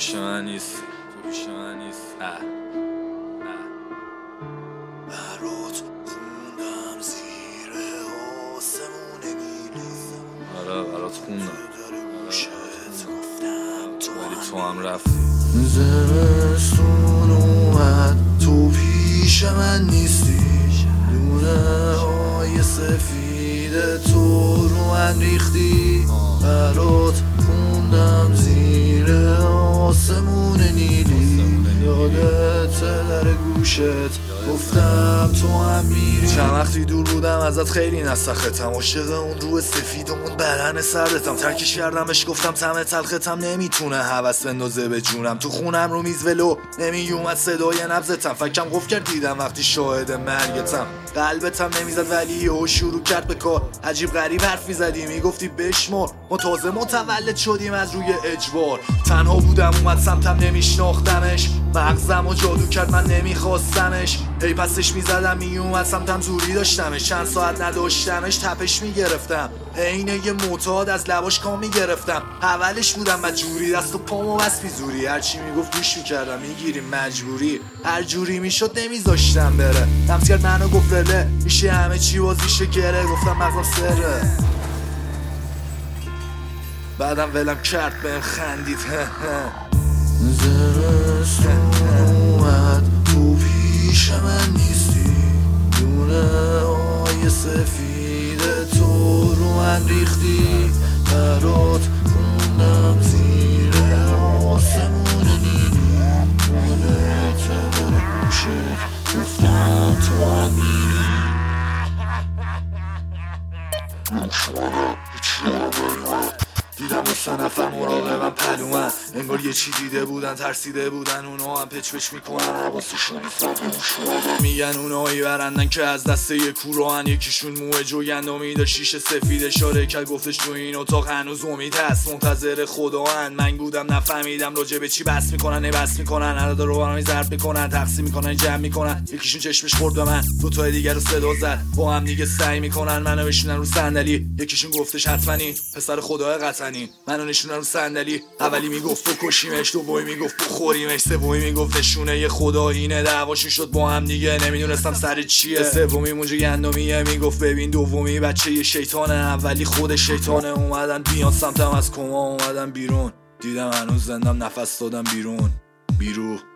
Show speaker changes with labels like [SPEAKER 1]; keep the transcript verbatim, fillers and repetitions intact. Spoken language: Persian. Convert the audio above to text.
[SPEAKER 1] پیش من نیست، تو پیش من نیست.
[SPEAKER 2] برات خوندم زیر آسمون نیلی.
[SPEAKER 1] آره برات خوندم
[SPEAKER 2] گوشت گفتم تو
[SPEAKER 1] ولی تو هم رفتی.
[SPEAKER 2] زمستون اومد تو پیش من نیستی. لونه های سفید تو رو من ریختی. برات خوندم زیر آسمون نیلی. یادت در گوشت گفتم تو هم میری. چند وقتی دور بودم ازت خیلی نسختم. عاشق اون روح سفید و اون بدن سردتم. ترکش کردمش گفتم طعم تلختم نمیتونه هوس بندازه به جونم. تو خونم رو میز ولو نمیومد صدای نبضتم. فکرم قفل کرد دیدم وقتی شاهد مرگتم. قلبتم نمیزد ولی یهو شروع کرد به کار. عجیب غریب حرف میزدی میگفتی بشمار. ما تازه متولد شدیم از روی اجبار. تنها بودم اومد سمتم نمیشناختمش. مغزم و جادو کرد من نمیخواستمش. هی پسش میزدم میومد سمتم زوری داشتمش. چند ساعت نداشتمش تپش میگرفتم. عین یه معتاد از لباش کام میگرفتم. اولش بودم مجبوری دست و پامو بس بیزوری. هرچی میگفت گوش میکردم میگیریم مجبوری. هر جوری میشد نمیذاشتم بره. لمس کرد منو گفت رله میشه همه چی بازیشه گره. گفتم مغزم سره. بعدم ولم کرد بهم خندید. زمستون اومد تو پیش من نیستی. لونه های سفید تو رو من ریختی. برات خوندم زیر آسمون نیلی. یادت در گوشت گفتم تو هم میری. دیدم و سه نفر مراقبم پلومن. انگار یه چی دیده بودن ترسیده بودن. اونا هم پچ پچ میکنن حواسشون نیست. میگن اونایی برندن که از دست یه کوراهن. یکیشون موه جوگندمی داشت شیشه سفید اشاره کرد گفتش تو این اتاق هنوز امید هست. منتظر خداهن. من بودم نفهمیدم راجع به چی بس میکنن. نبس میکنن عددا رو برام ضرب میکنن. تقسیم میکنن جمع میکنن. یکیشون چشمش خورد به من دو تا دیگه رو صدا زد. با هم دیگه سعی میکنن منو بشونن رو صندلی. یکیشون گفتش حتما این پسر خدای قطعی منو نشونن رو صندلی. اولی میگفت بکشیمش، دومی میگفت بخوریمش، سومی میگفت نشونه یه خدا اینه. دعواشون شد با هم دیگه نمیدونستم سر چیه. سومی مونجا گندمیه میگفت ببین دومی بچه یه شیطانه. اولی خود شیطانه. اومدن بیان سمتم از کما اومدن بیرون. دیدم هنوز زندم نفس دادم بیرون بیرون